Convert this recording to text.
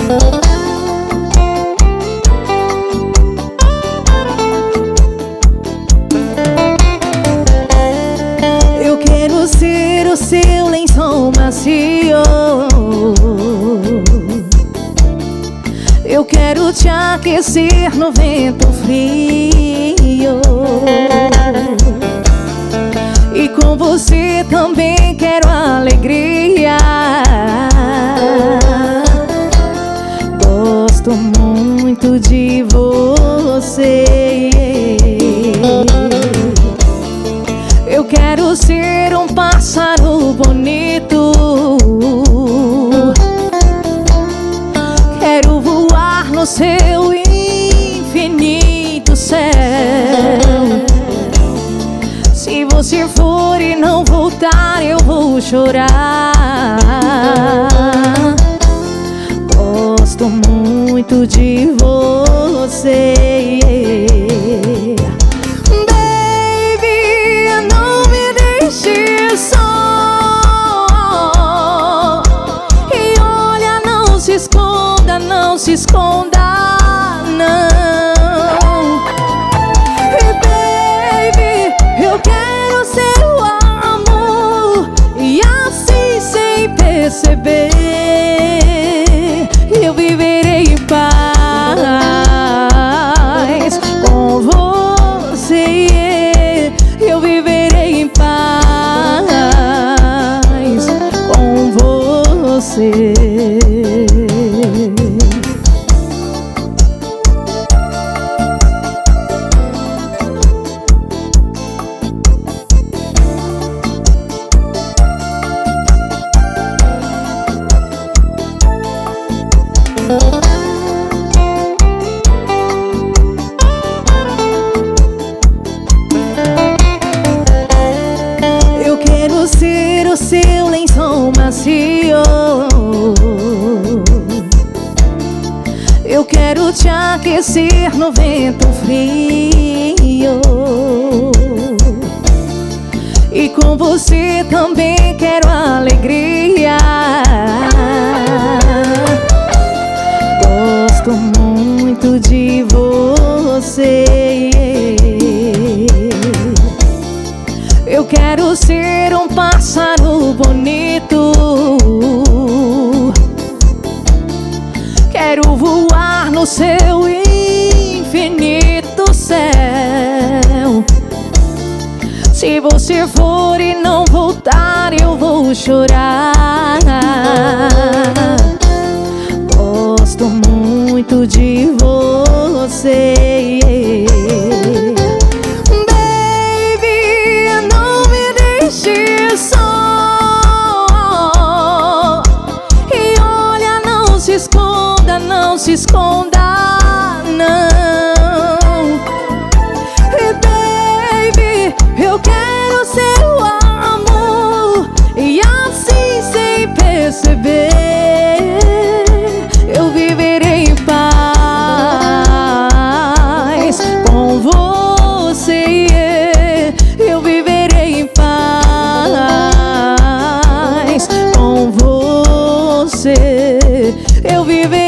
Eu quero ser o seu lençol macio. Eu quero te aquecer no vento frio. E com você também quero alegria. Gosto muito de você. Eu quero ser um pássaro bonito. Quero voar no seu infinito céu. Se você for e não voltar, eu vou chorar. Gosto muito de você. Baby, não me deixe só. E olha, não se esconda, não se esconda, não. E baby, eu quero seu amor. E assim, sem perceber, eu viverei em paz com você. Eu viverei em paz com você. Eu quero ser o seu lençol macio. Eu quero te aquecer no vento frio. E com você também quero alegria. Gosto muito de você. Eu quero ser um pássaro bonito. Quero voar no seu infinito céu. Se você for e não voltar, eu vou chorar. Gosto muito de você. Baby, não me deixe só. E olha, não se esconda, não se esconda, não. E baby, eu quero seu amor. E assim, sem perceber, eu viverei em paz com você. Eu viverei em paz com você. Eu viverei